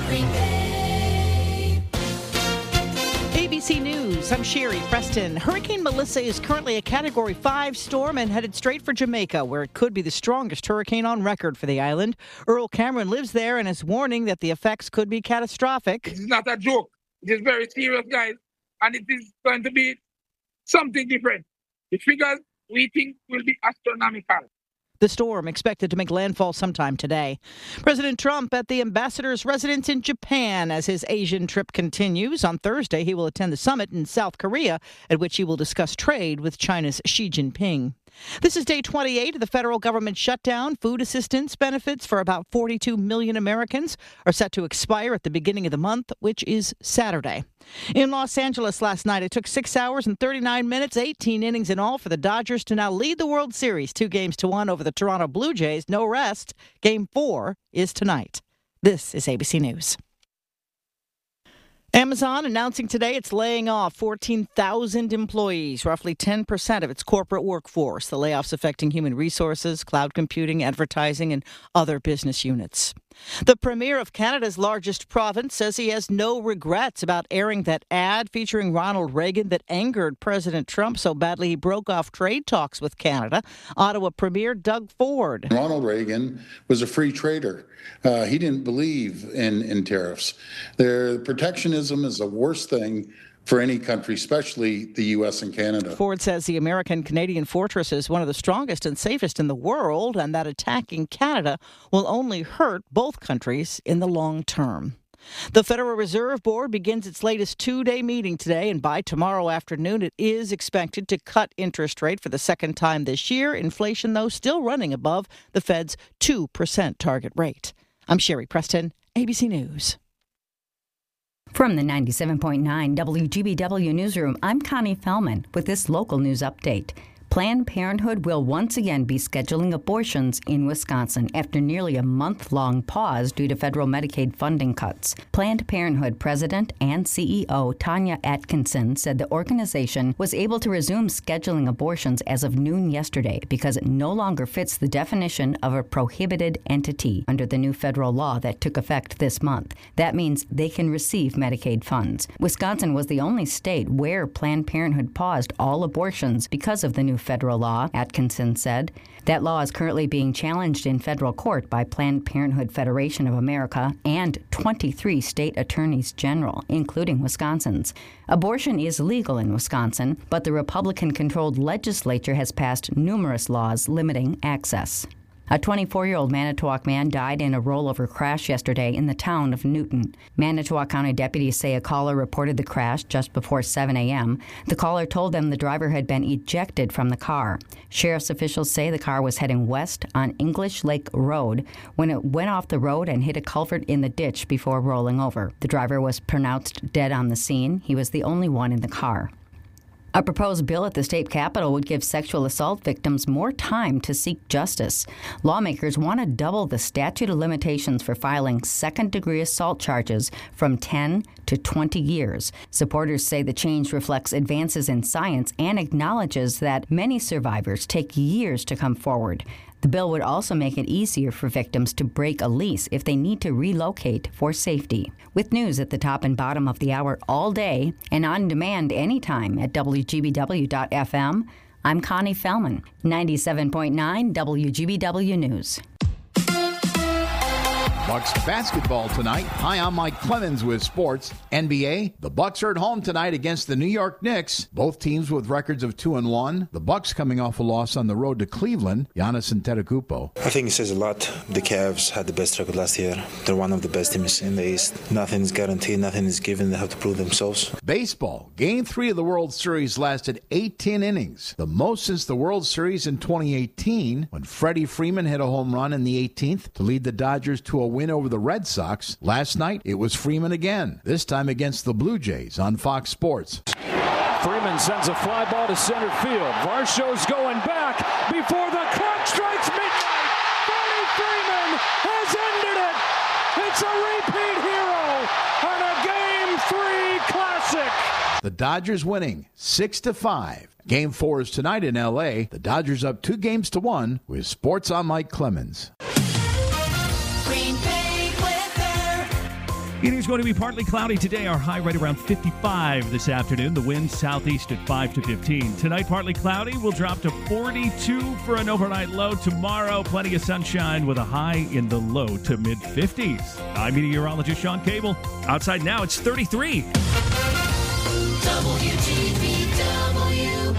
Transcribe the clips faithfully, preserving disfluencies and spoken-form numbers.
Green Bay. A B C News, I'm Sherry Preston. Hurricane Melissa is currently a Category five storm and headed straight for Jamaica, where it could be the strongest hurricane on record for the island. Earl Cameron lives there and is warning that the effects could be catastrophic. This is not a joke. It is very serious, guys, and it is going to be something different. The figures we think will be astronomical. The storm expected to make landfall sometime today. President Trump at the ambassador's residence in Japan as his Asian trip continues. On Thursday, he will attend the summit in South Korea, at which he will discuss trade with China's Xi Jinping. This is day twenty-eight of the federal government shutdown. Food assistance benefits for about forty-two million Americans are set to expire at the beginning of the month, which is Saturday. In Los Angeles last night, it took six hours and thirty-nine minutes, eighteen innings in all for the Dodgers to now lead the World Series two games to one over the Toronto Blue Jays. No rest. Game four is tonight. This is A B C News. Amazon announcing today it's laying off fourteen thousand employees, roughly ten percent of its corporate workforce. The layoffs affecting human resources, cloud computing, advertising, and other business units. The premier of Canada's largest province says he has no regrets about airing that ad featuring Ronald Reagan that angered President Trump so badly he broke off trade talks with Canada. Ottawa Premier Doug Ford. Ronald Reagan was a free trader. Uh, he didn't believe in, in tariffs. Their protectionism is the worst thing for any country, especially the U S and Canada. Ford says the American-Canadian fortress is one of the strongest and safest in the world, and that attacking Canada will only hurt both countries in the long term. The Federal Reserve Board begins its latest two-day meeting today, and by tomorrow afternoon, it is expected to cut interest rate for the second time this year. Inflation, though, still running above the Fed's two percent target rate. I'm Sherry Preston, A B C News. From the ninety-seven point nine W G B W Newsroom, I'm Connie Fellman with this local news update. Planned Parenthood will once again be scheduling abortions in Wisconsin after nearly a month-long pause due to federal Medicaid funding cuts. Planned Parenthood President and C E O Tanya Atkinson said the organization was able to resume scheduling abortions as of noon yesterday because it no longer fits the definition of a prohibited entity under the new federal law that took effect this month. That means they can receive Medicaid funds. Wisconsin was the only state where Planned Parenthood paused all abortions because of the new federal law, Atkinson said. That law is currently being challenged in federal court by Planned Parenthood Federation of America and twenty-three state attorneys general, including Wisconsin's. Abortion is legal in Wisconsin, but the Republican-controlled legislature has passed numerous laws limiting access. A twenty-four-year-old Manitowoc man died in a rollover crash yesterday in the town of Newton. Manitowoc County deputies say a caller reported the crash just before seven a.m. The caller told them the driver had been ejected from the car. Sheriff's officials say the car was heading west on English Lake Road when it went off the road and hit a culvert in the ditch before rolling over. The driver was pronounced dead on the scene. He was the only one in the car. A proposed bill at the state capitol would give sexual assault victims more time to seek justice. Lawmakers want to double the statute of limitations for filing second-degree assault charges from ten to twenty years. Supporters say the change reflects advances in science and acknowledges that many survivors take years to come forward. The bill would also make it easier for victims to break a lease if they need to relocate for safety. With news at the top and bottom of the hour all day and on demand anytime at W G B W dot F M, I'm Connie Fellman, ninety-seven point nine W G B W News. Bucks basketball tonight. Hi, I'm Mike Clemens with sports. N B A, the Bucks are at home tonight against the New York Knicks. Both teams with records of two and one. The Bucks coming off a loss on the road to Cleveland. Giannis Antetokounmpo. I think it says a lot. The Cavs had the best record last year. They're one of the best teams in the East. Nothing is guaranteed. Nothing is given. They have to prove themselves. Baseball. Game three of the World Series lasted eighteen innings, the most since the World Series in twenty eighteen, when Freddie Freeman hit a home run in the eighteenth to lead the Dodgers to a win over the Red Sox. Last night, it was Freeman again, this time against the Blue Jays on Fox Sports. Freeman sends a fly ball to center field. Varsho's going back before the clock strikes midnight. Freddie Freeman has ended it. It's a repeat hero on a Game three classic. The Dodgers winning six to five. Game four is tonight in L A. The Dodgers up two games to one with Sports on Mike Clemens. Green Bay weather. It is going to be partly cloudy today. Our high right around fifty-five this afternoon. The wind southeast at five to fifteen. Tonight, partly cloudy. We'll drop to forty-two for an overnight low. Tomorrow, plenty of sunshine with a high in the low to mid-fifties. I'm meteorologist Sean Cable. Outside now, it's thirty-three. W G B W.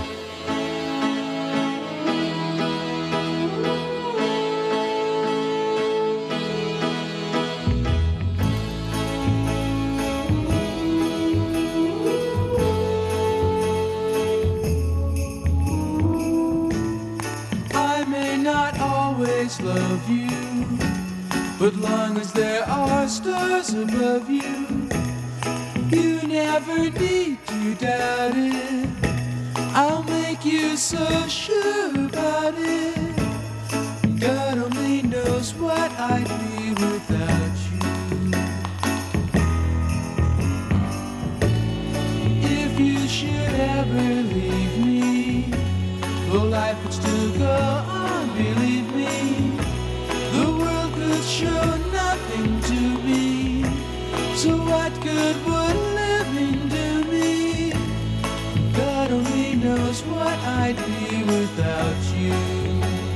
Love you, but long as there are stars above you, you never need to doubt it. I'll make you so sure about it. God only knows what I'd be without you. If you should ever leave me, well, life would still go on, believe me. The world could show nothing to me, so what good would living do me? God only knows what I'd be without you.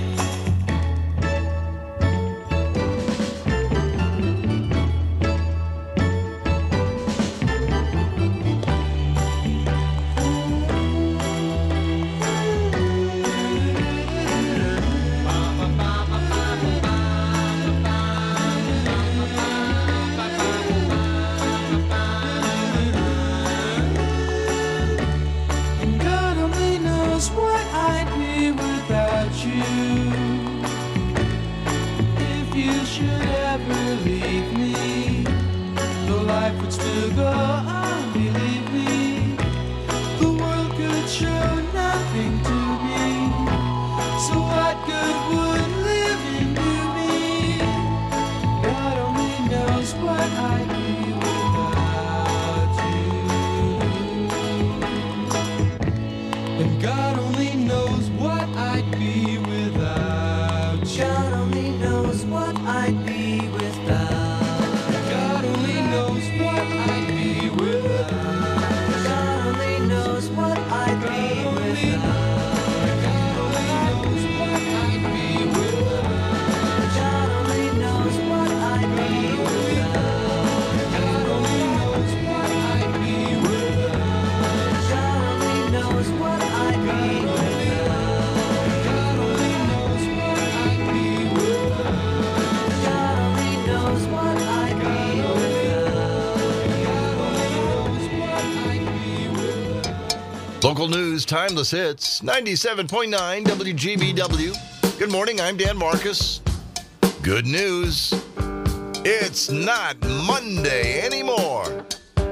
Local news, timeless hits, ninety-seven point nine W G B W. Good morning, I'm Dan Marcus. Good news, it's not Monday anymore.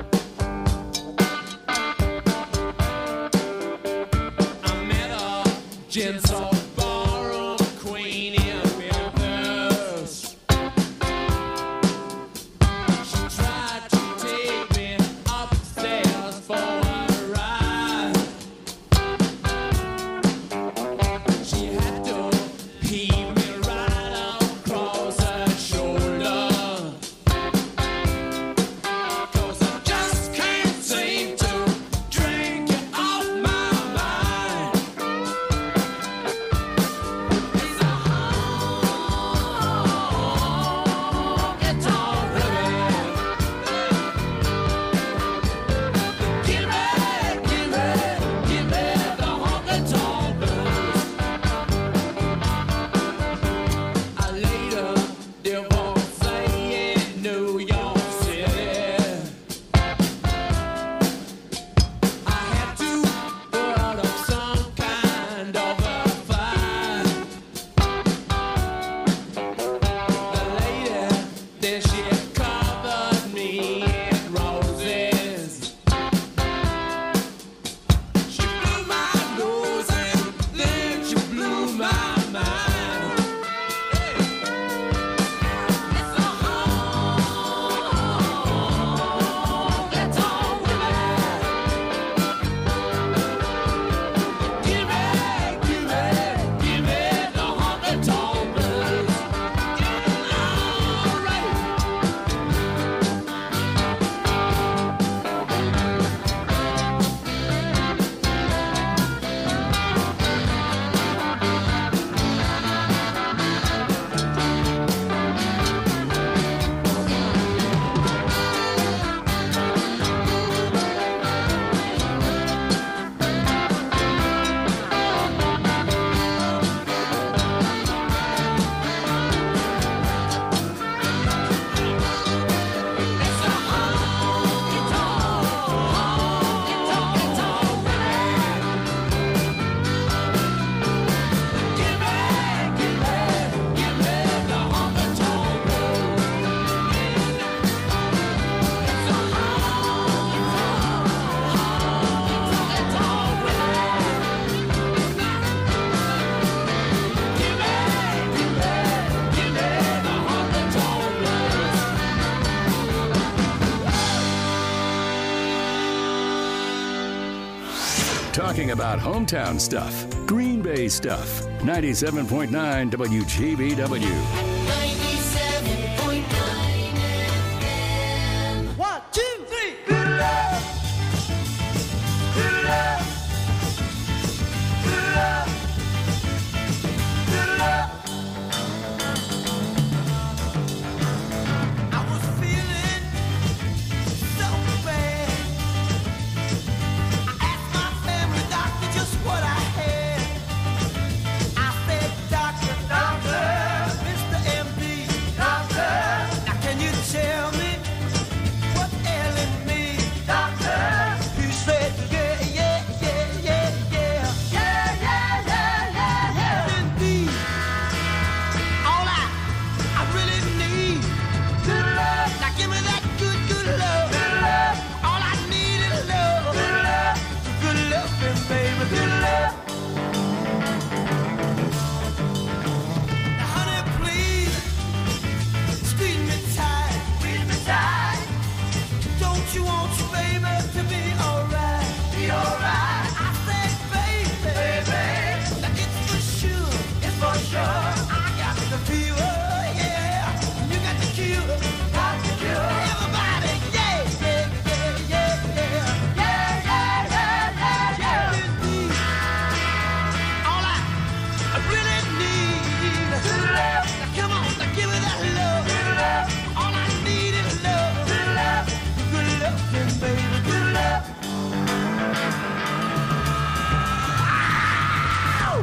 I met a gentle ballroom queen in Memphis. She tried to take me upstairs for a ride. She had to pee me right across her shoulder. 'Cause talking about hometown stuff, Green Bay stuff. ninety-seven point nine W G B W. ninety-seven point nine F M. One, two, three. Good love. Good love. Good love. Good love. I was feeling so bad. I asked my family doctor just what I had. I said, doctor, doctor, Mister M D, doctor, now can you tell me what's ailing me, doctor? He said, yeah, yeah, yeah, yeah, yeah, yeah, yeah, yeah, yeah, yeah. Indeed, all I, I really need, good love. Now give me that good, good love, good love. All I need is love, good love, good love, baby, good love. Now, honey, please, squeeze me tight, squeeze me tight. Don't you want your baby to be alright? Be alright. I said, baby, baby, now it's for sure, it's for sure. I got the fever, yeah. You got the cure, got the cure. Everybody, yeah, yeah, yeah, yeah, yeah, yeah, yeah, yeah, yeah, yeah. Indeed, all I, I really need is good love. Now come on, now give me that love, good love. All I need is love, good love, good love, baby, good love. Ow!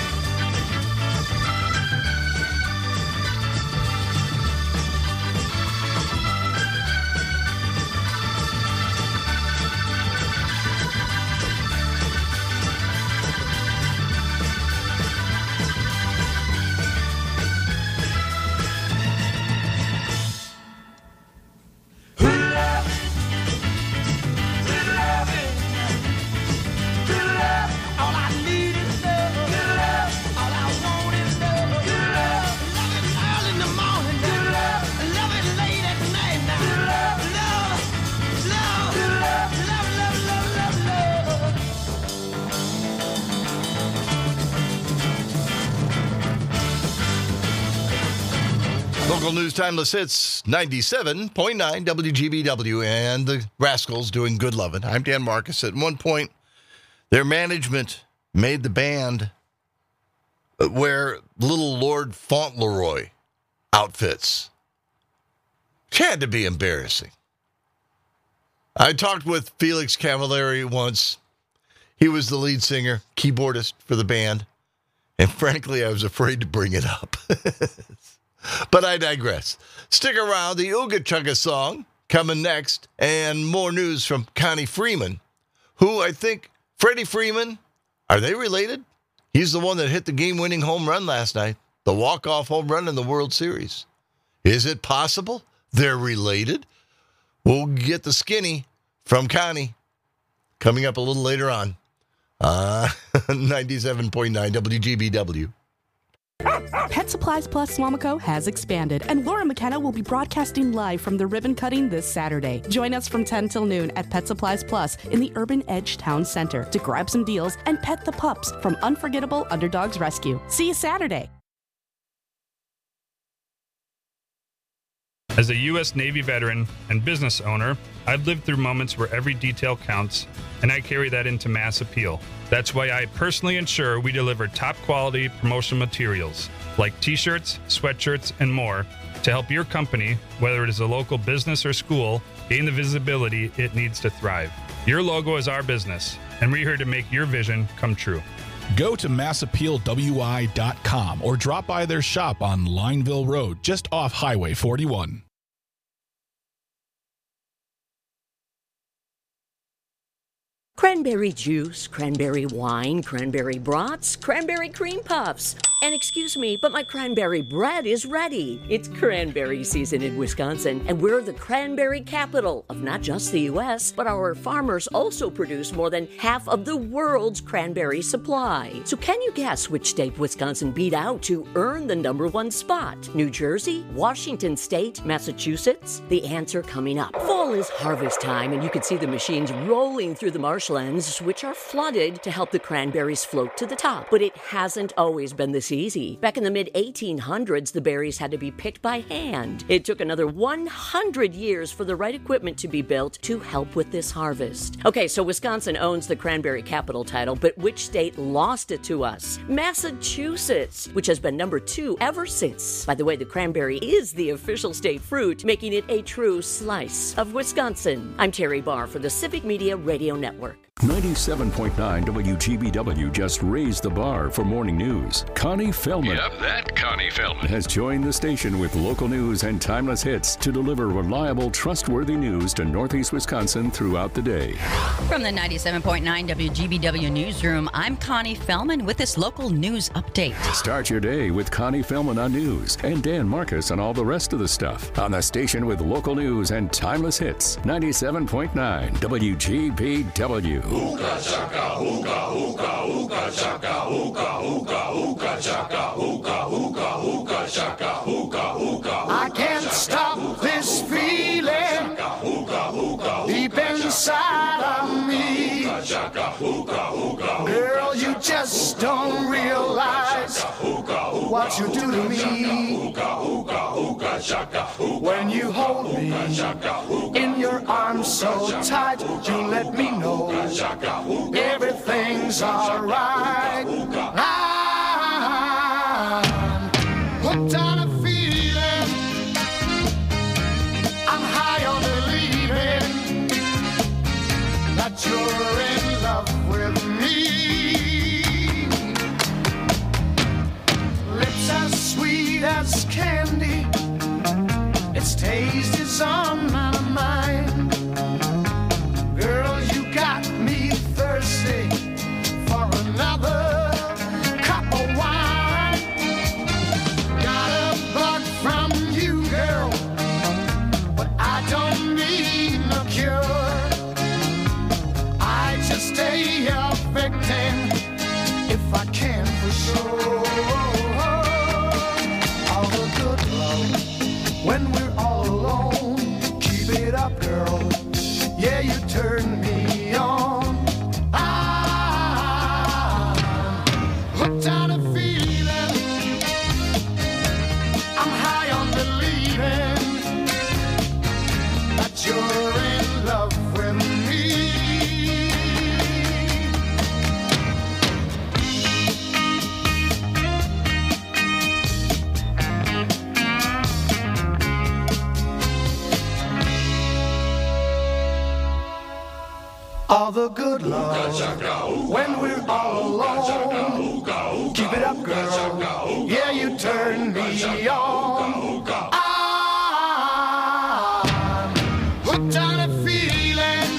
Good love, good loving, good love. All I need is love, good love. All I want is love, good love. Love it early in the morning, good love. Love it late at night now, good love. Love, love, good love. Love, love, love, love, Local news, timeless hits, ninety-seven point nine W G B W, and the Rascals doing good lovin'. I'm Dan Marcus. At one point, their management made the band wear little Lord Fauntleroy outfits. It had to be embarrassing. I talked with Felix Cavallari once. He was the lead singer, keyboardist for the band, and frankly, I was afraid to bring it up. But I digress. Stick around. The Ooga Chugga song coming next, and more news from Connie Freeman, who I think, Freddie Freeman, are they related? He's the one that hit the game-winning home run last night, the walk-off home run in the World Series. Is it possible they're related? We'll get the skinny from Connie coming up a little later on. Uh, ninety-seven point nine W G B W. Pet Supplies Plus Swamico has expanded, and Laura McKenna will be broadcasting live from the ribbon cutting this Saturday. Join us from ten till noon at Pet Supplies Plus in the Urban Edge Town Center to grab some deals and pet the pups from Unforgettable Underdogs Rescue. See you Saturday. As a U S Navy veteran and business owner, I've lived through moments where every detail counts, and I carry that into Mass Appeal. That's why I personally ensure we deliver top quality promotional materials like t-shirts, sweatshirts, and more to help your company, whether it is a local business or school, gain the visibility it needs to thrive. Your logo is our business, and we're here to make your vision come true. Go to mass appeal w i dot com or drop by their shop on Lineville Road, just off Highway forty-one. Cranberry juice, cranberry wine, cranberry brats, cranberry cream puffs. And excuse me, but my cranberry bread is ready. It's cranberry season in Wisconsin, and we're the cranberry capital of not just the U S, but our farmers also produce more than half of the world's cranberry supply. So can you guess which state Wisconsin beat out to earn the number one spot? New Jersey, Washington State, Massachusetts? The answer coming up. Fall is harvest time, and you can see the machines rolling through the marshlands grasslands which are flooded to help the cranberries float to the top. But it hasn't always been this easy. Back in the mid eighteen hundreds, the berries had to be picked by hand. It took another one hundred years for the right equipment to be built to help with this harvest. Okay, so Wisconsin owns the cranberry capital title, but which state lost it to us? Massachusetts, which has been number two ever since. By the way, the cranberry is the official state fruit, making it a true slice of Wisconsin. I'm Terry Barr for the Civic Media Radio Network. ninety-seven point nine W G B W just raised the bar for morning news. Connie Fellman. Yep, that Connie Fellman. Has joined the station with local news and timeless hits to deliver reliable, trustworthy news to Northeast Wisconsin throughout the day. From the ninety-seven point nine W G B W Newsroom, I'm Connie Fellman with this local news update. Start your day with Connie Fellman on news and Dan Marcus on all the rest of the stuff on the station with local news and timeless hits. ninety-seven point nine W G B W. Hookah chaka, hookah, hookah, hookah chaka, hookah, hookah, hookah chaka, hookah, hookah, hookah chaka, hookah, hookah. I can't stop this feeling deep inside of me. Girl, you just don't realize what you do to me. When you hold me in your arms so tight, you let me know everything's alright. I'm hooked on a feeling. I'm high on believing that you're in love with me. Lips as sweet as candy, its taste is on my mind. Girl, you got me thirsty for another cup of wine. Got a bug from you, girl, but I don't need no cure. I just stay a victim if I can for sure. All the good love when we're all alone. Keep it up, girl. Yeah, you turn me on. I'm hooked on a feeling. I'm high on believing that you're in love with me. All the good love when we're all alone. Keep it up, girl. Yeah, you turn me on. I'm hooked on a feeling.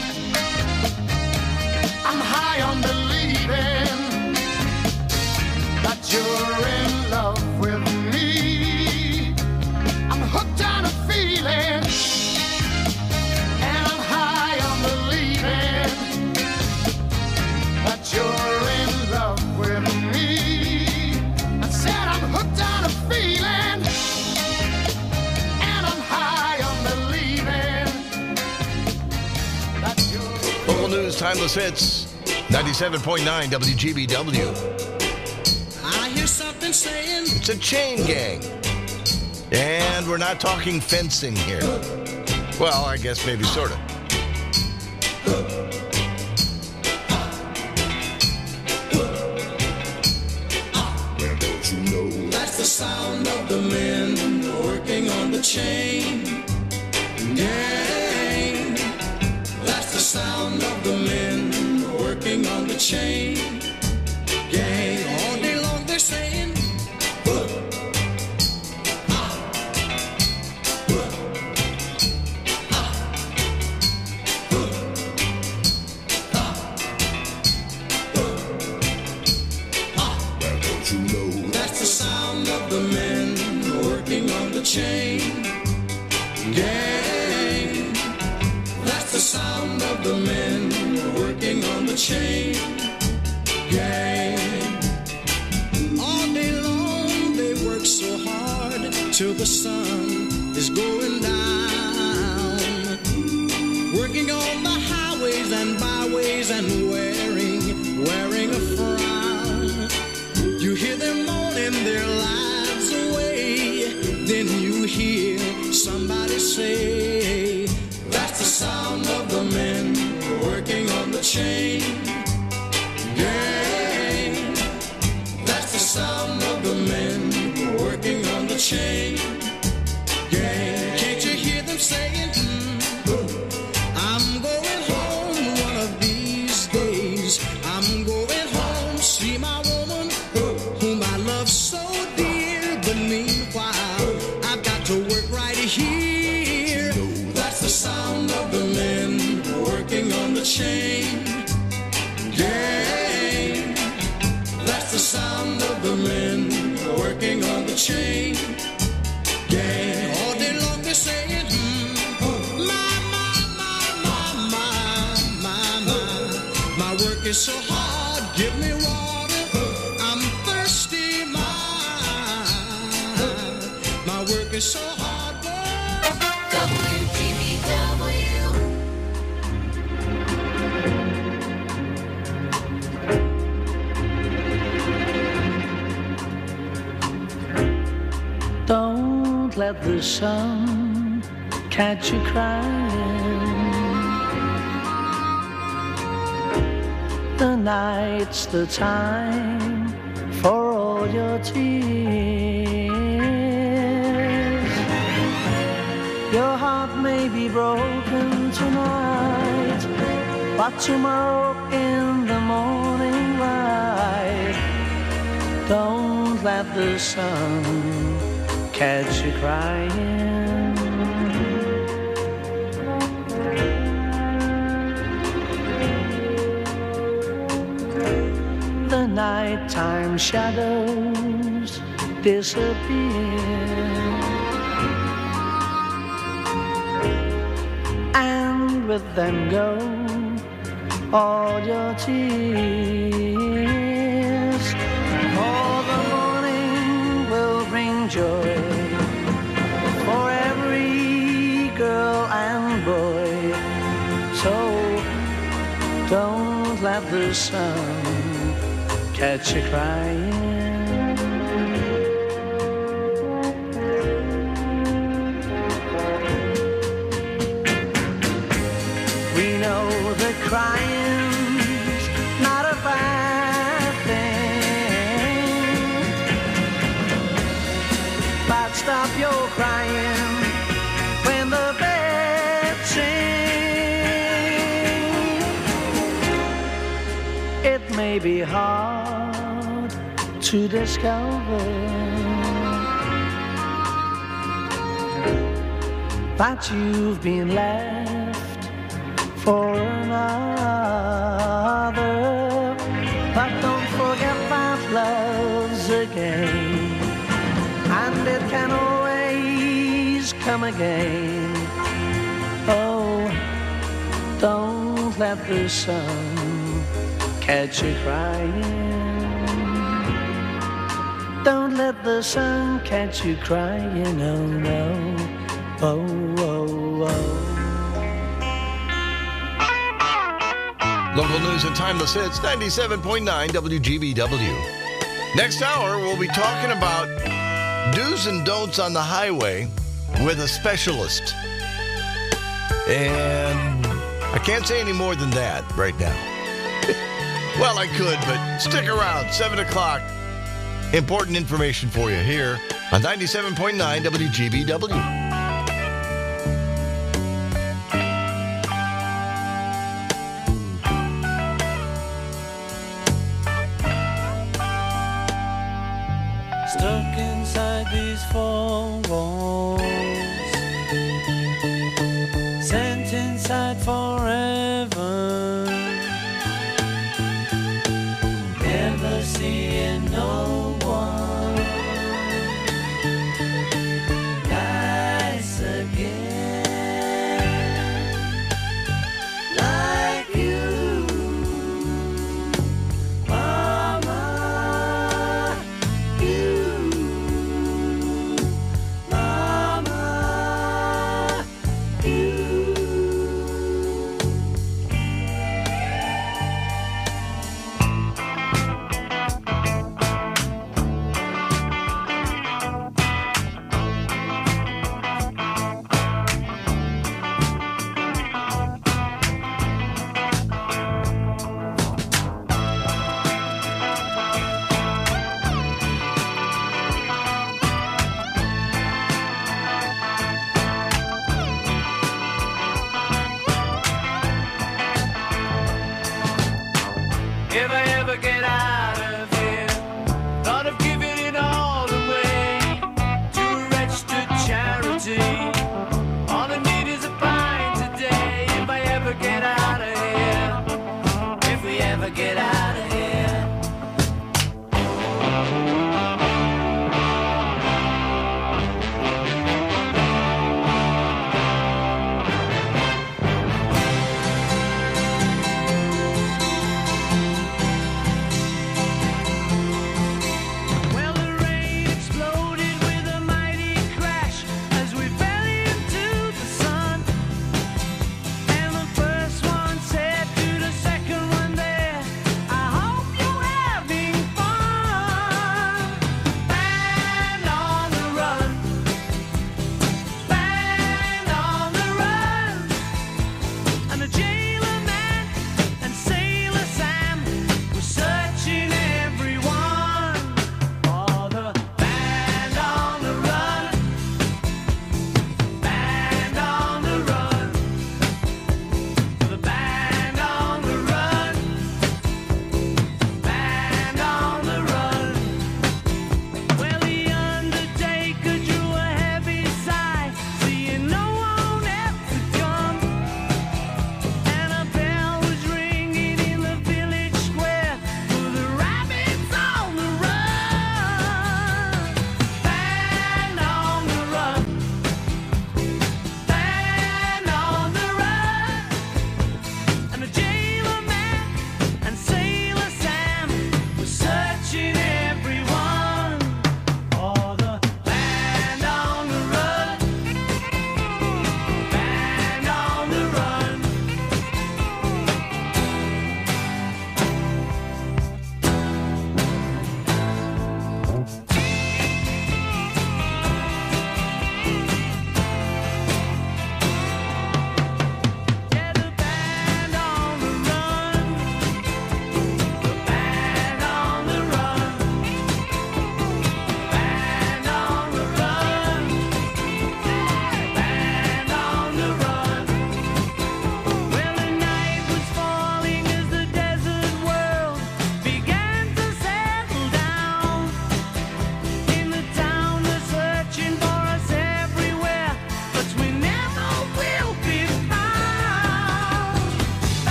I'm high on believing that you're in love with me. I'm hooked on a feeling. And I'm high on believing that you're in love with me. I said I'm hooked on a feeling, and I'm high on believing that you're. Local news, timeless hits, ninety-seven point nine W G B W. I hear something saying It's a chain gang. And we're not talking fencing here. Well, I guess maybe sort of. that's the sound of the men working on the chain gang. That's the sound of the men working on the chain gang. All day long they're saying, that's the sound of the men working on the chain gang. That's the sound of the men working on the chain gang. All day long they work so hard till the sun is going down. Working on the highways and byways and a frown. You hear them moaning their lives away. Then you hear somebody say, that's the sound of the men working on the chain gang. That's the sound of the men working on the chain gang. Can't you hear them saying, mm, I'm going home one of these days. I'm going home, see my woman whom I love so dear. But meanwhile, I've got to work right here. That's the sound of the men working on the chain gang. That's the sound of the men working on the chain gang. All day long they're saying, mm, my, my, my, my, my, my, my. My work is so hard, give me water, I'm thirsty, my. My work is so hard. W G B W. Don't let the sun catch you crying. The night's the time for all your tears. Your heart may be broken tonight, but tomorrow in the morning light, don't let the sun catch you crying. The nighttime shadows disappear, and with them go all your tears. For the morning will bring joy for every girl and boy. So don't let the sun catch you crying. We know that crying's not a bad thing, but stop your crying when the birds sing. It may be hard to discover that you've been left for another, but don't forget that love's a game, and it can always come again. Oh, don't let the sun catch you crying. Don't let the sun catch you crying, oh no, oh, oh, oh. Local news and timeless hits, ninety-seven point nine W G B W. Next hour, we'll be talking about do's and don'ts on the highway with a specialist. And I can't say any more than that right now. Well, I could, but stick around, seven o'clock. Important information for you here on ninety-seven point nine W G B W. Stuck inside these four walls, sent inside forever, never seeing no one nice again, like you, Mama.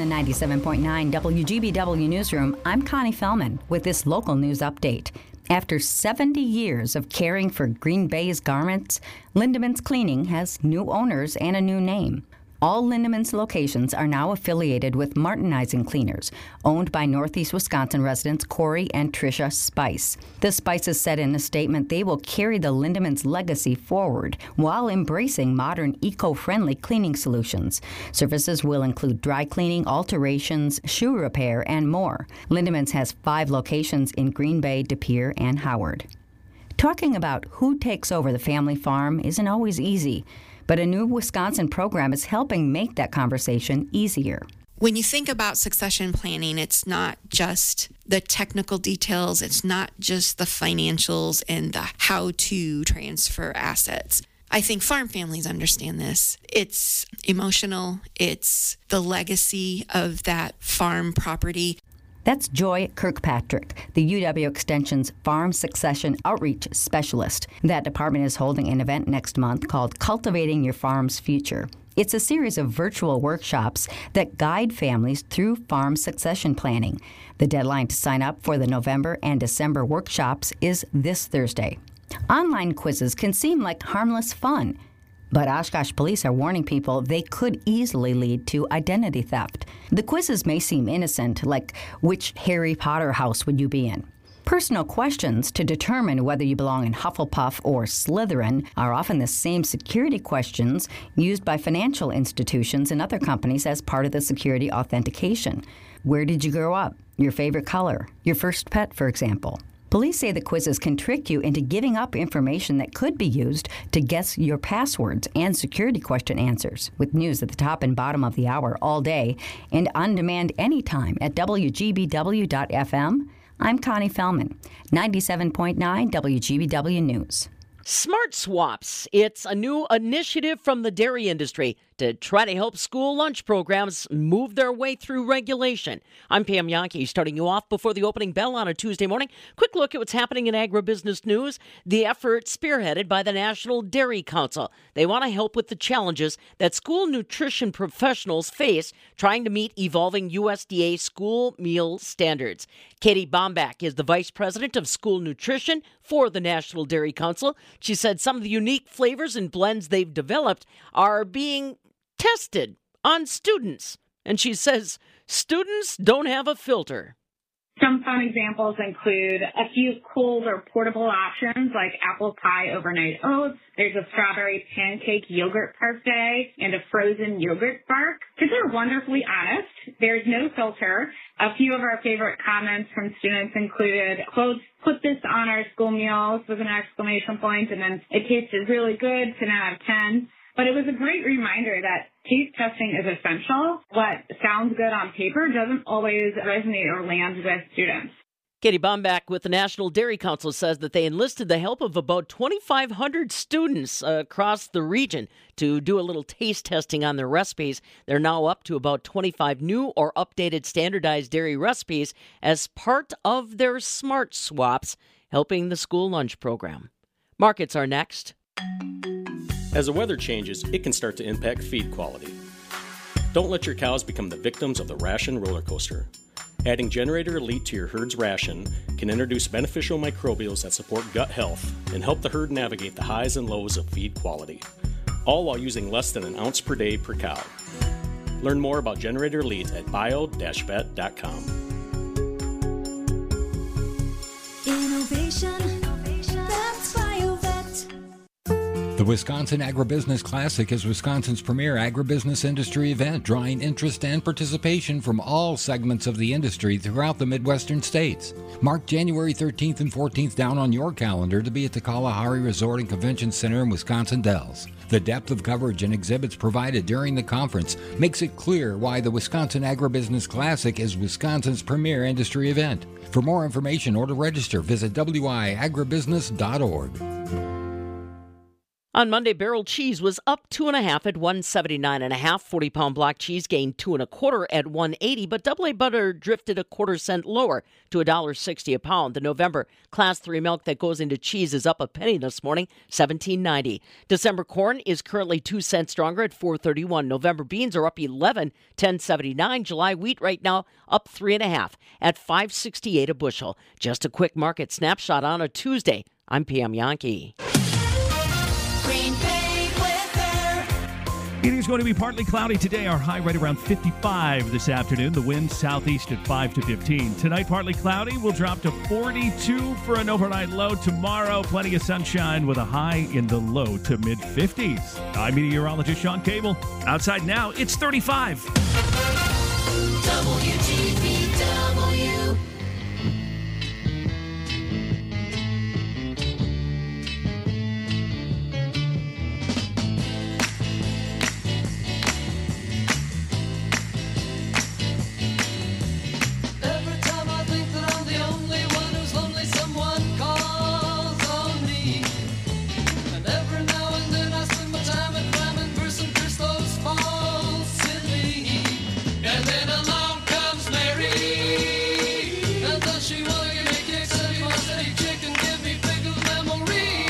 ninety-seven point nine W G B W Newsroom, I'm Connie Fellman with this local news update. After seventy years of caring for Green Bay's garments, Lindemans Cleaning has new owners and a new name. All Lindemans locations are now affiliated with Martinizing Cleaners, owned by Northeast Wisconsin residents Corey and Tricia Spice. The Spices said in a statement they will carry the Lindemans legacy forward while embracing modern eco-friendly cleaning solutions. Services will include dry cleaning, alterations, shoe repair, and more. Lindemans has five locations in Green Bay, De Pere, and Howard. Talking about who takes over the family farm isn't always easy, but a new Wisconsin program is helping make that conversation easier. When you think about succession planning, it's not just the technical details, it's not just the financials and the how to transfer assets. I think farm families understand this. It's emotional, it's the legacy of that farm property. That's Joy Kirkpatrick, the U W Extension's Farm Succession Outreach Specialist. That department is holding an event next month called Cultivating Your Farm's Future. It's a series of virtual workshops that guide families through farm succession planning. The deadline to sign up for the November and December workshops is this Thursday. Online quizzes can seem like harmless fun, but Oshkosh police are warning people they could easily lead to identity theft. The quizzes may seem innocent, like which Harry Potter house would you be in? Personal questions to determine whether you belong in Hufflepuff or Slytherin are often the same security questions used by financial institutions and other companies as part of the security authentication. Where did you grow up? Your favorite color? Your first pet, for example. Police say the quizzes can trick you into giving up information that could be used to guess your passwords and security question answers, with news at the top and bottom of the hour all day and on demand anytime at W G B W dot F M. I'm Connie Fellman, ninety-seven point nine W G B W News. Smart Swaps. It's a new initiative from the dairy industry to try to help school lunch programs move their way through regulation. I'm Pam Yankee, starting you off before the opening bell on a Tuesday morning. Quick look at what's happening in agribusiness news. The effort spearheaded by the National Dairy Council. They want to help with the challenges that school nutrition professionals face trying to meet evolving U S D A school meal standards. Katie Bombach is the vice president of school nutrition for the National Dairy Council. She said some of the unique flavors and blends they've developed are being tested on students. And she says students don't have a filter. Some fun examples include a few cold or portable options like apple pie overnight oats. There's a strawberry pancake yogurt parfait and a frozen yogurt bark. Kids are wonderfully honest. There's no filter. A few of our favorite comments from students included, quotes, put this on our school meals with an exclamation point, and then it tasted really good, ten out of ten. But it was a great reminder that taste testing is essential. What sounds good on paper doesn't always resonate or land with students. Katie Bombach with the National Dairy Council says that they enlisted the help of about twenty-five hundred students uh, across the region to do a little taste testing on their recipes. They're now up to about twenty-five new or updated standardized dairy recipes as part of their Smart Swaps, helping the school lunch program. Markets are next. As the weather changes, it can start to impact feed quality. Don't let your cows become the victims of the ration roller coaster. Adding Generator Elite to your herd's ration can introduce beneficial microbials that support gut health and help the herd navigate the highs and lows of feed quality, all while using less than an ounce per day per cow. Learn more about Generator Elite at bio dash vet dot com. Innovation. That's BioVet. The Wisconsin Agribusiness Classic is Wisconsin's premier agribusiness industry event, drawing interest and participation from all segments of the industry throughout the Midwestern states. Mark January thirteenth and fourteenth down on your calendar to be at the Kalahari Resort and Convention Center in Wisconsin Dells. The depth of coverage and exhibits provided during the conference makes it clear why the Wisconsin Agribusiness Classic is Wisconsin's premier industry event. For more information or to register, visit W I agribusiness dot org. On Monday, barrel cheese was up two and a half at one seventy-nine and a half. forty pound block cheese gained two and a quarter at one eighty, but double A butter drifted a quarter cent lower to one dollar sixty a pound. The November class three milk that goes into cheese is up a penny this morning, seventeen ninety. December corn is currently two cents stronger at four thirty-one. November beans are up eleven, ten seventy-nine. July wheat right now up three and a half at five sixty-eight a bushel. Just a quick market snapshot on a Tuesday. I'm Pam Yankee. Green Bay weather. It is going to be partly cloudy today. Our high right around fifty-five this afternoon. The wind southeast at five to fifteen. Tonight, partly cloudy. We'll drop to forty-two for an overnight low. Tomorrow, plenty of sunshine with a high in the low to mid fifties. I'm meteorologist Sean Cable. Outside now, it's thirty-five. W G B W. Every time I think that I'm the only one who's lonely, someone calls on me. And every now and then I spend my time at climbing Bruce and Christos falls silly. And then along comes Mary. And does she wanna give me kicks? And he wants to eat chicken, give me pickle memories.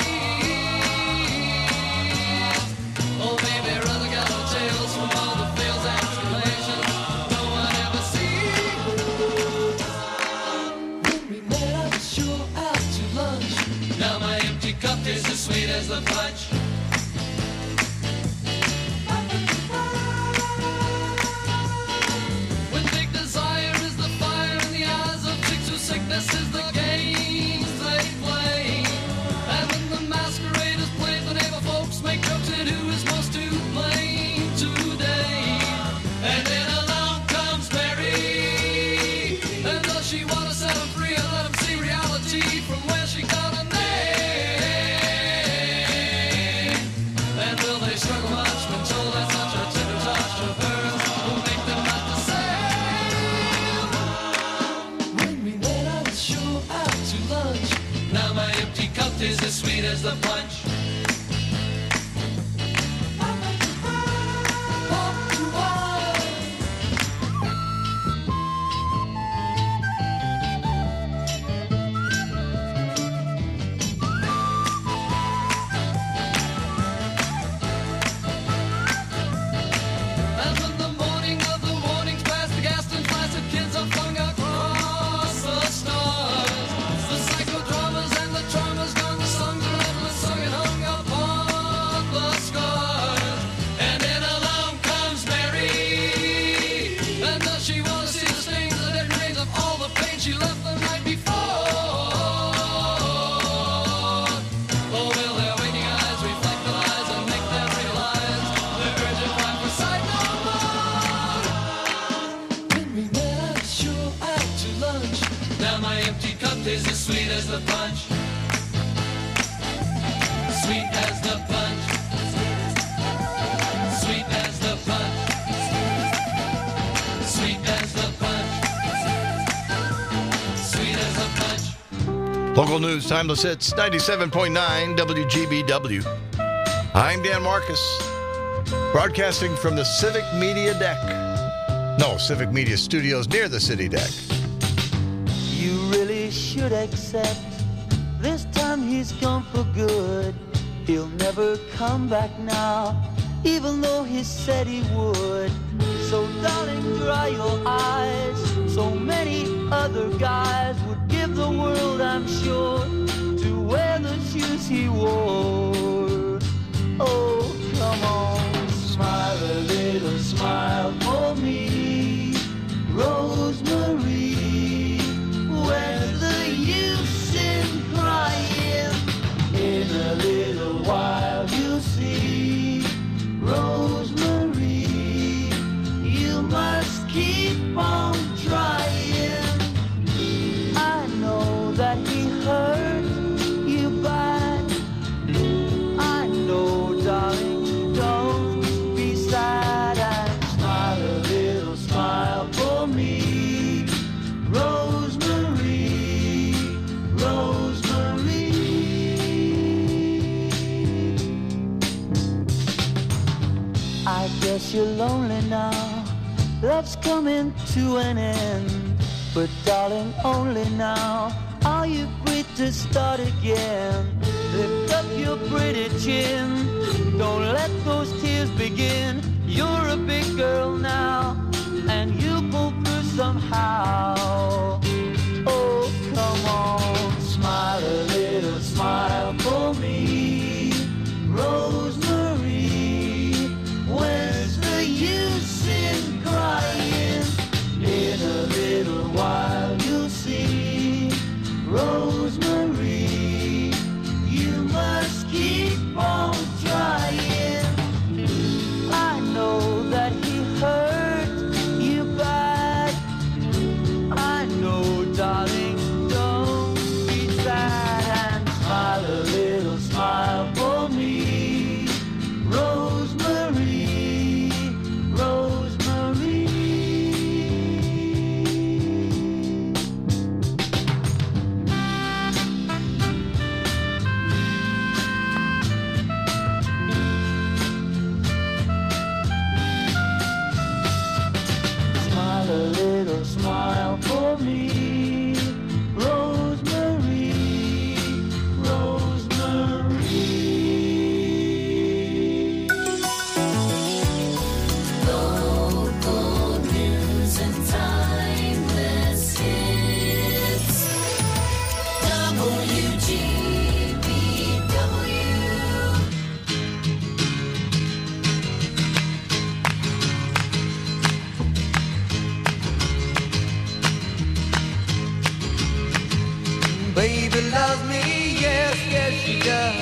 Oh, baby, rather got the tales from all the fails and tribulations no one ever sees. When we met, I was sure out to lunch. Now my empty cup tastes as sweet as the punch. When big desire is the fire in the eyes of chicks whose sickness is the games they play. And when the masquerade is played, the neighbor folks make jokes at who is most to blame today. And then along comes Mary. And does she want to set him free and let him see reality from where she got a name? And will they struggle much when told that such a tender touch of hers will make them not the same? When we met, I was sure out to lunch. Now my empty cup is as sweet as the punch. Walk to walk. And when the morning of the mornings past, the Gaston placid kids are flung across the stars. The psychodramas and the traumas gone, the songs are endless, sung and hung upon the scars. And then along comes Mary. And does she want to see the stains, the dead remains of all the pain she left the night before? Oh, will their waking eyes reflect the lies and make them realize the urgent cry for sight no more? When we met, I was sure out to lunch. Now my empty cup tastes as sweet as the punch. Sweet as the punch. Sweet as the punch. Sweet as the punch. Sweet as the punch. Local news, timeless hits, ninety-seven point nine W G B W. I'm Dan Marcus, broadcasting from the Civic Media Deck. No, Civic Media Studios near the City Deck. You really should accept this time he's gone for good. He'll never come back now, even though he said he would. So darling, dry your eyes. So many other guys would give the world, I'm sure, to wear the shoes he wore. Oh, come on, smile a little smile for me, Rosemary. Where's the use in crying? In a little while you'll see, Rosemary, you must keep guess you're lonely now. Love's coming to an end. But darling, only now are you free to start again. Lift up your pretty chin. Don't let those tears begin. You're a big girl now, and you'll pull through somehow. Oh, come on, smile a little, smile for me, Rosemary. Where's the use in crying? In a little while you'll see, Rosemary, you must keep on trying. I know that he hurt you bad. I know, darling, don't be sad, and smile a little, smile for me, Rosemary, Rosemary. Smile a little, smile for me, Rosemary, Rosemary. Local news and timeless hits. W G B W. Baby loves me, yes, yes she does.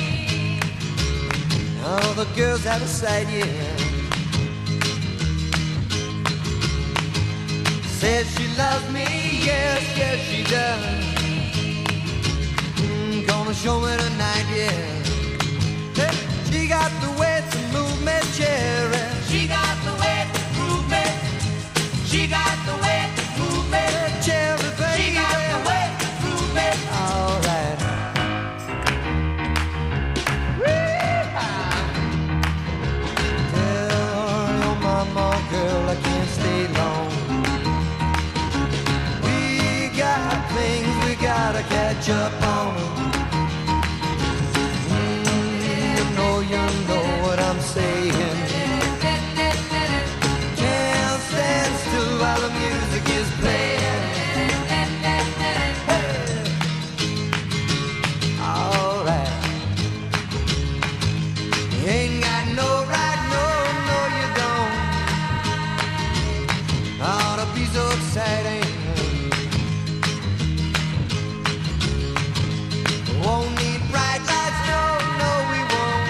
All the girls out of sight, yeah. Says she loves me, yes, yes she does. Mm, gonna show me tonight, yeah. Hey, she got the way to move me, cherry. She got the way to move me. She got the way to move me, cherry, baby. She got the way to move me. All right. Tell your mama, girl, I can't stay long. We got things we gotta catch up on. Mm, you know, you know what I'm saying. Can't stand still while the music is playing. Hey. All right. You ain't got no right, no, no, you don't. Ought to be so exciting. Won't need bright lights, no, no, we won't.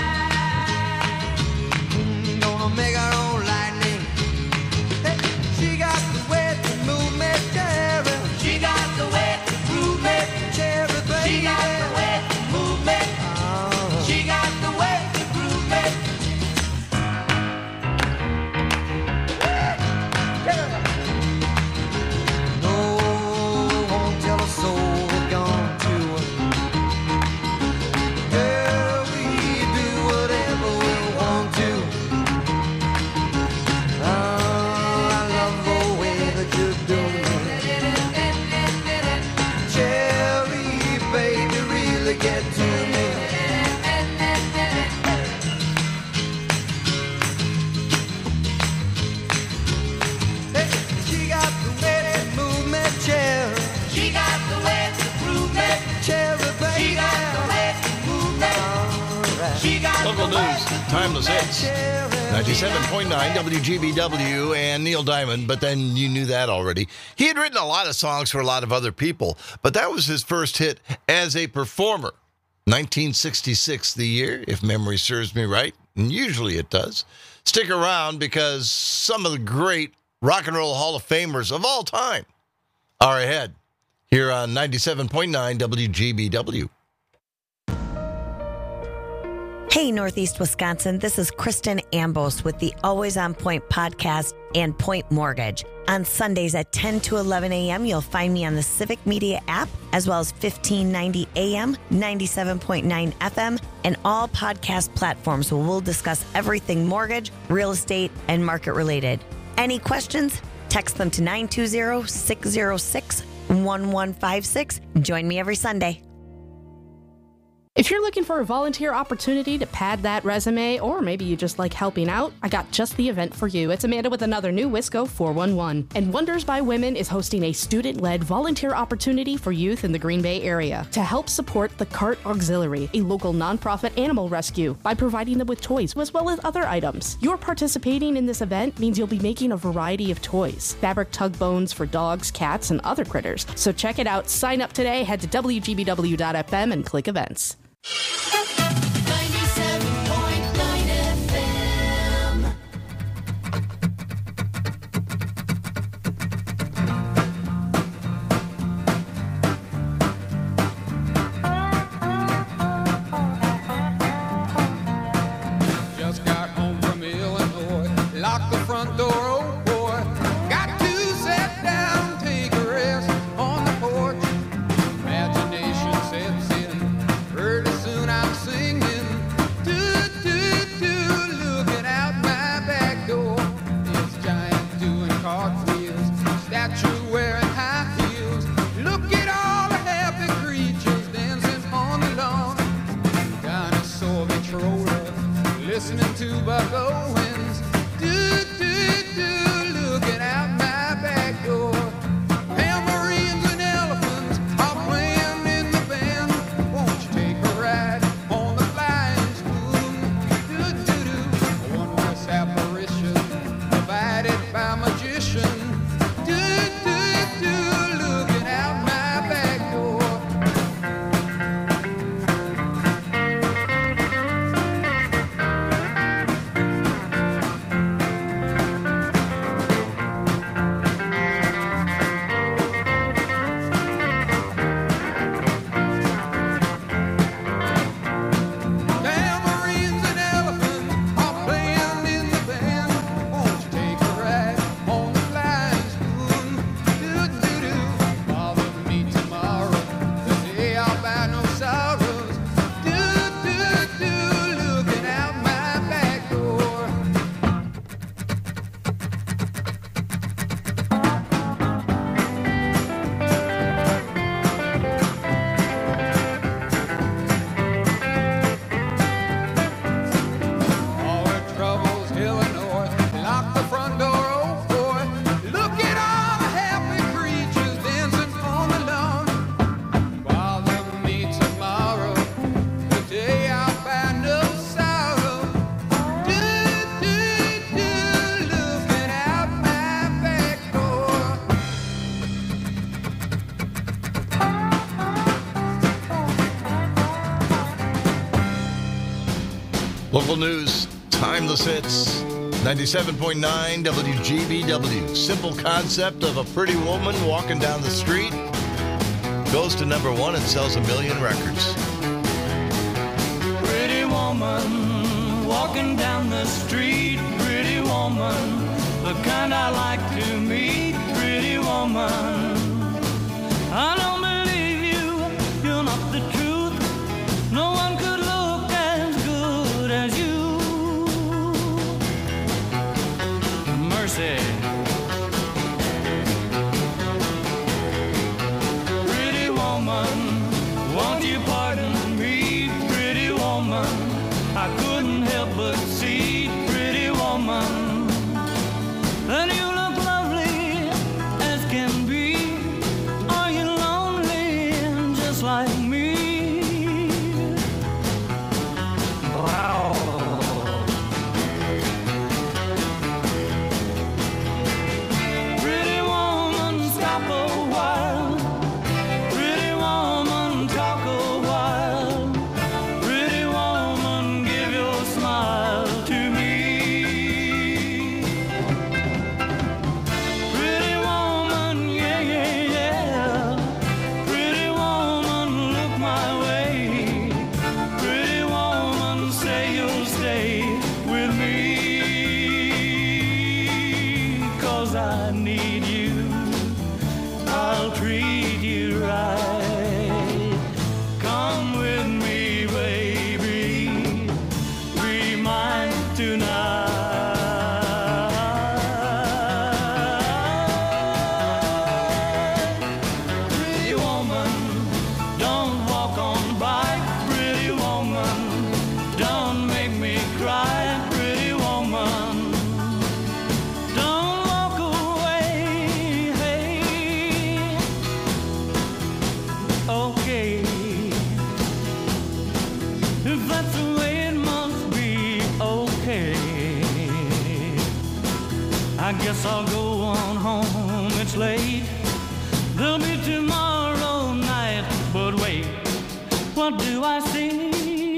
Mm, Gonna make our own lightning. Hey, she got the way to move me, cherry. She got the way to move me, cherry, baby. She got the way to move me. She got the way to groove me. No, won't tell a soul we're gone to. Girl, we do whatever we want to. Oh, I love the way that you do me. Cherry, baby, really get to me. Hey, she got the way to move me, cherry. She got the way to prove me, cherry, baby. She got the way to move me. She got Local news, timeless hits. ninety-seven point nine W G B W and Neil Diamond, but then you knew that already. He had written a lot of songs for a lot of other people, but that was his first hit as a performer. nineteen sixty-six, the year, if memory serves me right, and usually it does. Stick around because some of the great rock and roll Hall of Famers of all time are ahead here on ninety-seven point nine W G B W. Hey, Northeast Wisconsin, this is Kristen Ambos with the Always On Point podcast and Point Mortgage. On Sundays at ten to eleven a.m., you'll find me on the Civic Media app, as well as fifteen ninety A M, ninety-seven point nine F M, and all podcast platforms where we'll discuss everything mortgage, real estate, and market related. Any questions? Text them to nine two zero, six zero six, one one five six. Join me every Sunday. If you're looking for a volunteer opportunity to pad that resume, or maybe you just like helping out, I got just the event for you. It's Amanda with another new Wisco four one one. And Wonders by Women is hosting a student-led volunteer opportunity for youth in the Green Bay area to help support the Cart Auxiliary, a local nonprofit animal rescue, by providing them with toys as well as other items. Your participating in this event means you'll be making a variety of toys, fabric tug bones for dogs, cats, and other critters. So check it out. Sign up today. Head to W G B W dot F M and click events. ninety-seven point nine F M. Just got home from Illinois, locked the front door, oh boy. Got to sit down, take a rest on the porch. Imagination sets in, pretty soon I'm singing. Do, do, do, looking out my back door. It's giant doing cartwheels, statue wearing high heels. Look at all the happy creatures dancing on the lawn. Dinosaur controller, listening to Buck Owens. Do, do, do, looking out my back door. Tambourines and elephants are playing in the band. Won't you take a ride on the flying spoon? Do, do, do, a wondrous apparition provided by magician. Do, do, do, looking out my back door. Tambourines and elephants are playing in the band. Won't you take a ride on the flying spoon? Do, do, do, bother me tomorrow, the day I'll buy no sorrows. Do, do, do, looking out my back door. All her troubles, Illinois, lock the front door, oh boy. Look at all the happy creatures dancing on the lawn. Bother me tomorrow, the day I'll find no sorrow. Do, do, do, looking out my back door. Local news, timeless hits. ninety-seven point nine W G B W. Simple concept of a pretty woman walking down the street. Goes to number one and sells a million records. Pretty woman walking down the street. Pretty woman, the kind I like to meet. Pretty woman, I don't believe you. You're not the truth. No one could look as good as you. Mercy. Pretty woman, won't you pardon me? Pretty woman, I couldn't help but see. Pretty woman, and you look lovely as can be. Are you lonely? I need you, I'll treat you right. Come with me, baby, be mine tonight. Pretty woman, don't walk on by. Pretty woman, don't make me cry. Pretty woman, don't walk away. Hey, okay, if that's the way it must be, okay. I guess I'll go on home, it's late. There'll be tomorrow night, but wait, what do I see?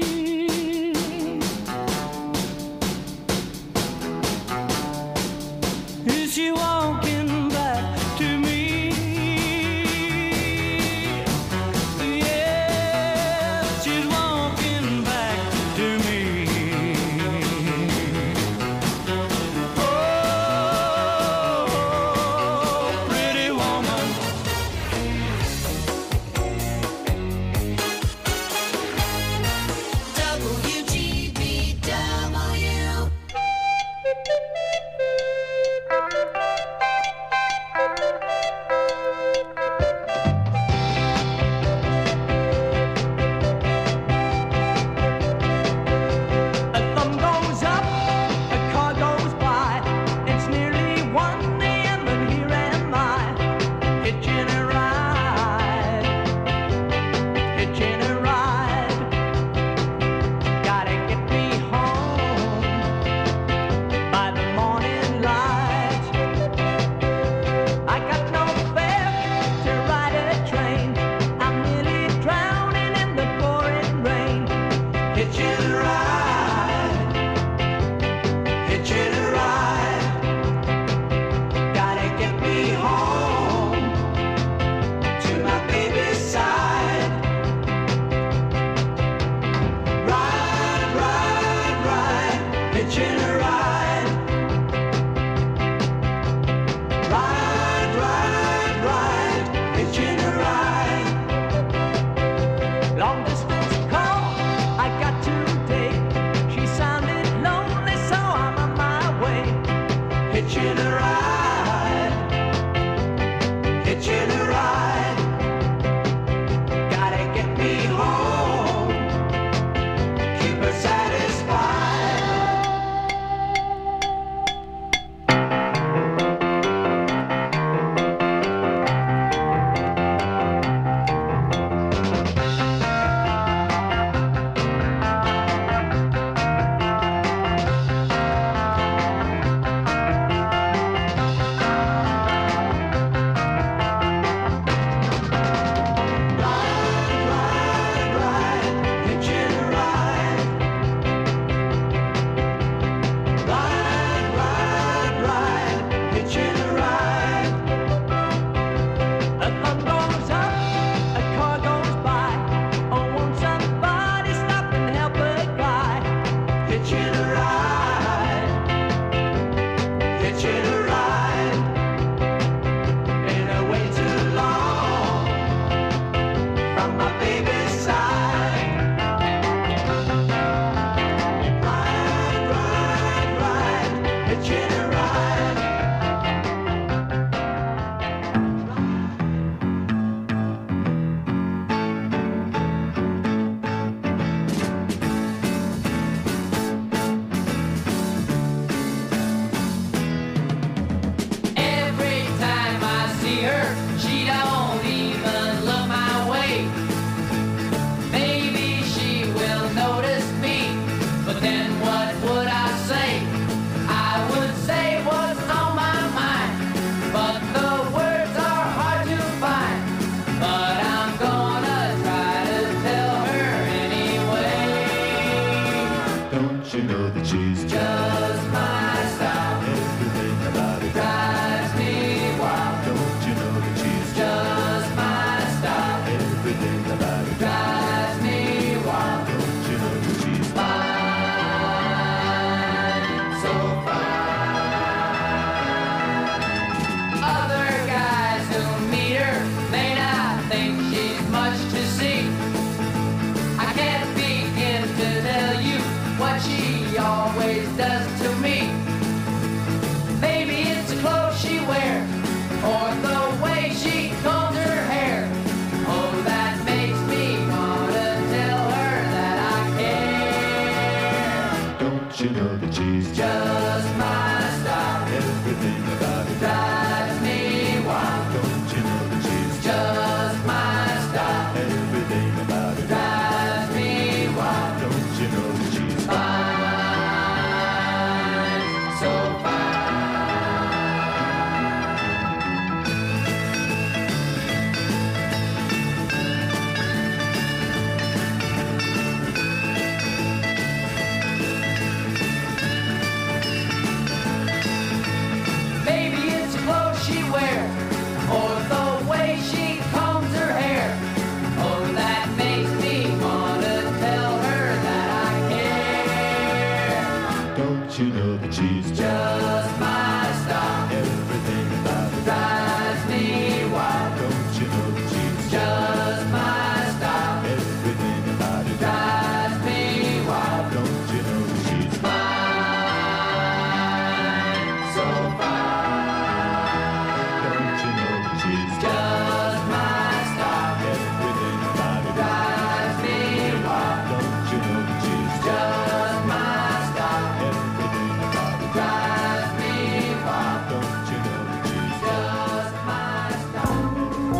Is she walking back to me? Yes, she's walking back to me. Oh, pretty woman.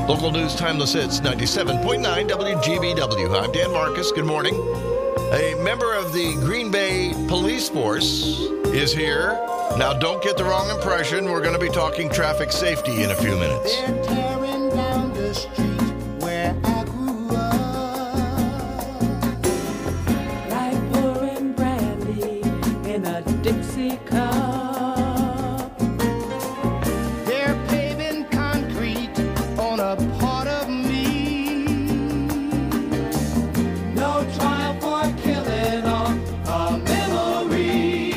Local news, timeless hits, ninety-seven point nine W G B W. I'm Dan Marcus. Good morning. A member of the Green Bay Police Force is here. Now, don't get the wrong impression. We're going to be talking traffic safety in a few minutes. They're tearing down the street where I grew up. Like pouring brandy in a Dixie cup. They're paving concrete on a part of me. No trial for killing or a memory.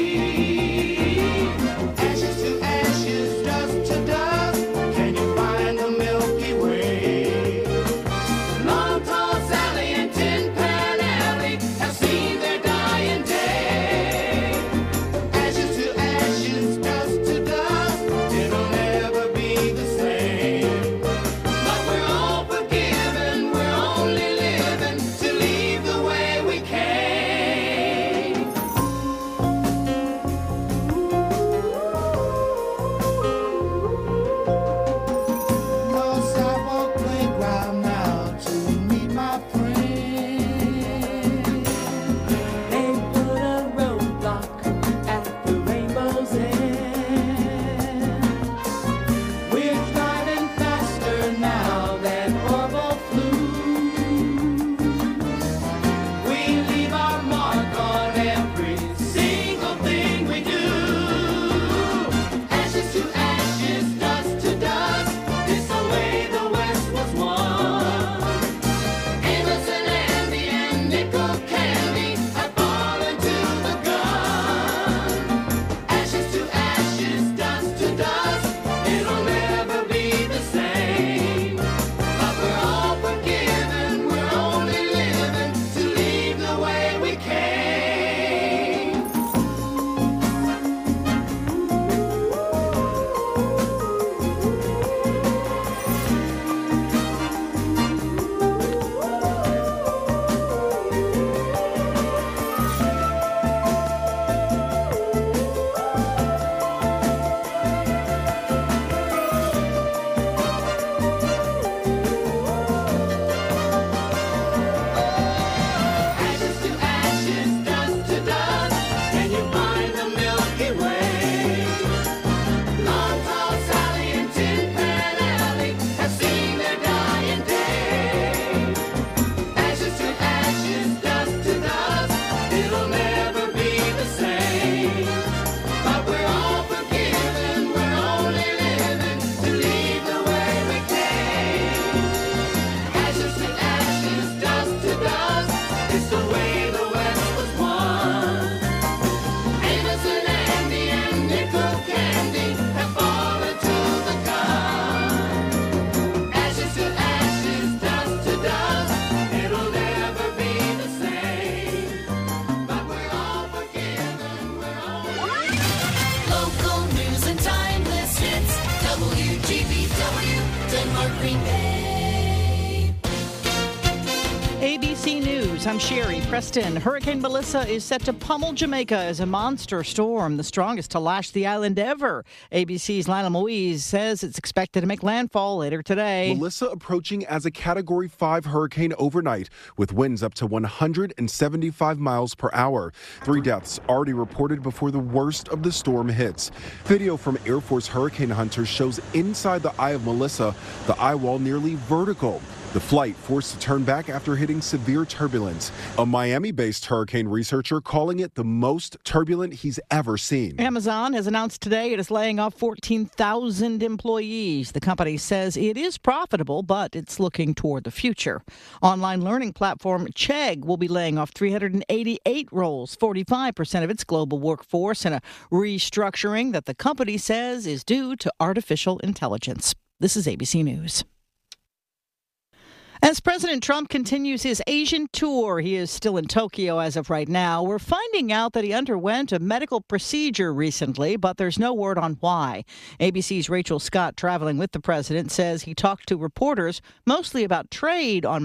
Ashes to ashes, dust to dust. Can you find the Milky Way? Long Tall Sally and Tin Pan Alley have seen their dying day. Ashes to ashes, dust to dust. It'll never be the same. But we're all forgiven, we're only living to leave the way we came. No sidewalk playground now to meet my friend. They put a roadblock at the rainbow's end. We're driving faster now than Orville flew. We leave our mark on every single thing we do. Ashes to ashes, dust to dust. It's the way the West was won. Amos and Andy and nickel candy have fallen to the gun. Ashes to ashes, dust to dust. It'll never be the same. But we're all forgiven, we're only living to leave the way we came. Ashes to ashes, dust to dust. Can you find the Milky Way? Long Tall Sally and Tin Pan Alley have seen their dying day. Ashes to ashes, dust to dust. It'll never be the same. But we're all forgiven, we're only living to leave the way we came. Ashes to ashes, dust to dust. It's the way the West was won. Amos and Andy and nickel candy have fallen to the gun. Ashes to ashes, dust to dust. It'll never be the same. But we're all forgiven, we're only local news and timeless hits. W G B W, Denmark, Green Bay. A B C News, I'm Sherry Preston. Hurricane Melissa is set to pummel Jamaica as a monster storm, the strongest to lash the island ever. A B C's Lionel Moise says it's expected to make landfall later today. Melissa approaching as a Category five hurricane overnight with winds up to one hundred seventy-five miles per hour. Three deaths already reported before the worst of the storm hits. Video from Air Force hurricane hunters shows inside the eye of Melissa, the eye wall nearly vertical. The flight forced to turn back after hitting severe turbulence. A Miami-based hurricane researcher calling it the most turbulent he's ever seen. Amazon has announced today it is laying off fourteen thousand employees. The company says it is profitable, but it's looking toward the future. Online learning platform Chegg will be laying off three hundred eighty-eight roles, forty-five percent of its global workforce, in a restructuring that the company says is due to artificial intelligence. This is A B C News. As President Trump continues his Asian tour, he is still in Tokyo as of right now. We're finding out that he underwent a medical procedure recently, but there's no word on why. A B C's Rachel Scott, traveling with the president, says he talked to reporters mostly about trade on